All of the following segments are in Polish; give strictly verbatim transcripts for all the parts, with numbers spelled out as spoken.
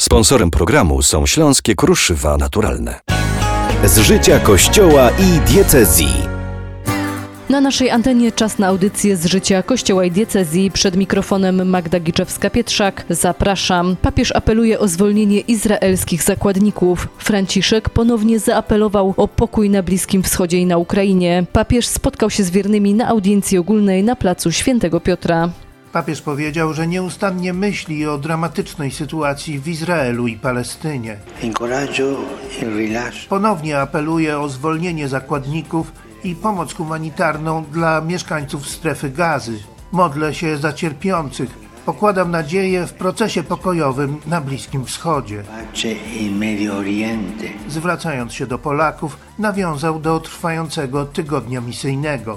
Sponsorem programu są Śląskie Kruszywa Naturalne. Z życia Kościoła i diecezji. Na naszej antenie czas na audycję z życia Kościoła i diecezji. Przed mikrofonem Magda Giczewska-Pietrzak. Zapraszam. Papież apeluje o zwolnienie izraelskich zakładników. Franciszek ponownie zaapelował o pokój na Bliskim Wschodzie i na Ukrainie. Papież spotkał się z wiernymi na audiencji ogólnej na placu Świętego Piotra. Papież powiedział, że nieustannie myśli o dramatycznej sytuacji w Izraelu i Palestynie. Ponownie apeluje o zwolnienie zakładników i pomoc humanitarną dla mieszkańców strefy Gazy. Modlę się za cierpiących. Pokładam nadzieję w procesie pokojowym na Bliskim Wschodzie. Zwracając się do Polaków, nawiązał do trwającego tygodnia misyjnego.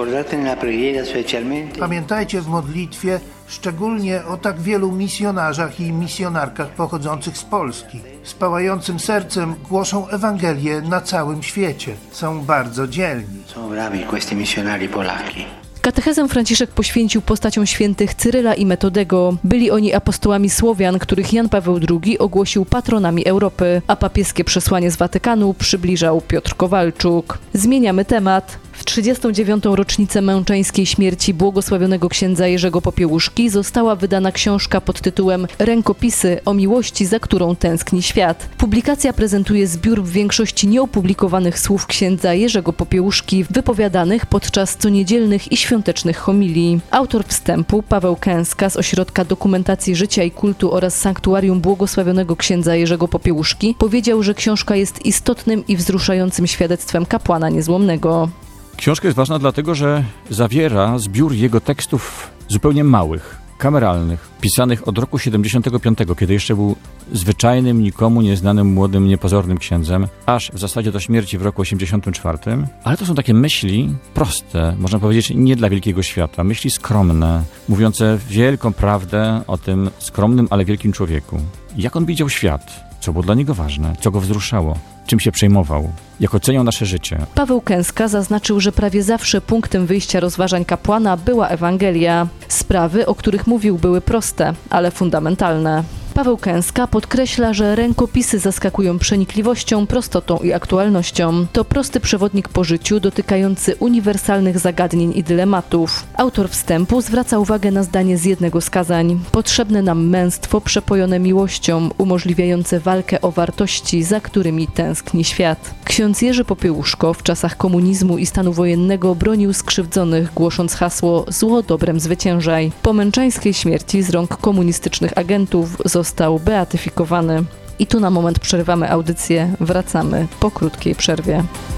Pamiętajcie w modlitwie szczególnie o tak wielu misjonarzach i misjonarkach pochodzących z Polski. Z pałającym sercem głoszą Ewangelię na całym świecie. Są bardzo dzielni. Są brawi questi missionari polacchi. Katechezę Franciszek poświęcił postaciom świętych Cyryla i Metodego. Byli oni apostołami Słowian, których Jan Paweł drugi ogłosił patronami Europy, a papieskie przesłanie z Watykanu przybliżał Piotr Kowalczuk. Zmieniamy temat. W trzydziestą dziewiątą rocznicę męczeńskiej śmierci błogosławionego księdza Jerzego Popiełuszki została wydana książka pod tytułem Rękopisy o miłości, za którą tęskni świat. Publikacja prezentuje zbiór w większości nieopublikowanych słów księdza Jerzego Popiełuszki wypowiadanych podczas coniedzielnych i świątecznych homilii. Autor wstępu, Paweł Kęska z Ośrodka Dokumentacji Życia i Kultu oraz Sanktuarium Błogosławionego księdza Jerzego Popiełuszki, powiedział, że książka jest istotnym i wzruszającym świadectwem kapłana niezłomnego. Książka jest ważna dlatego, że zawiera zbiór jego tekstów zupełnie małych, kameralnych, pisanych od roku siedemdziesiątego piątego, kiedy jeszcze był zwyczajnym, nikomu nieznanym, młodym, niepozornym księdzem, aż w zasadzie do śmierci w roku osiemdziesiątym czwartym. Ale to są takie myśli proste, można powiedzieć, nie dla wielkiego świata, myśli skromne, mówiące wielką prawdę o tym skromnym, ale wielkim człowieku. Jak on widział świat, co było dla niego ważne, co go wzruszało, czym się przejmował, jak oceniał nasze życie. Paweł Kęska zaznaczył, że prawie zawsze punktem wyjścia rozważań kapłana była Ewangelia. Sprawy, o których mówił, były proste, ale fundamentalne. Paweł Kęska podkreśla, że rękopisy zaskakują przenikliwością, prostotą i aktualnością. To prosty przewodnik po życiu dotykający uniwersalnych zagadnień i dylematów. Autor wstępu zwraca uwagę na zdanie z jednego z kazań. Potrzebne nam męstwo przepojone miłością, umożliwiające walkę o wartości, za którymi tęskni świat. Ksiądz Jerzy Popiełuszko w czasach komunizmu i stanu wojennego bronił skrzywdzonych, głosząc hasło „Zło dobrem zwyciężaj”. Po męczeńskiej śmierci z rąk komunistycznych agentów został beatyfikowany. I tu na moment przerywamy audycję, wracamy po krótkiej przerwie.